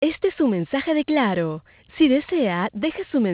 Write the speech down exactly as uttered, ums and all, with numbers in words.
Este es un mensaje de Claro. Si desea, deje su mensaje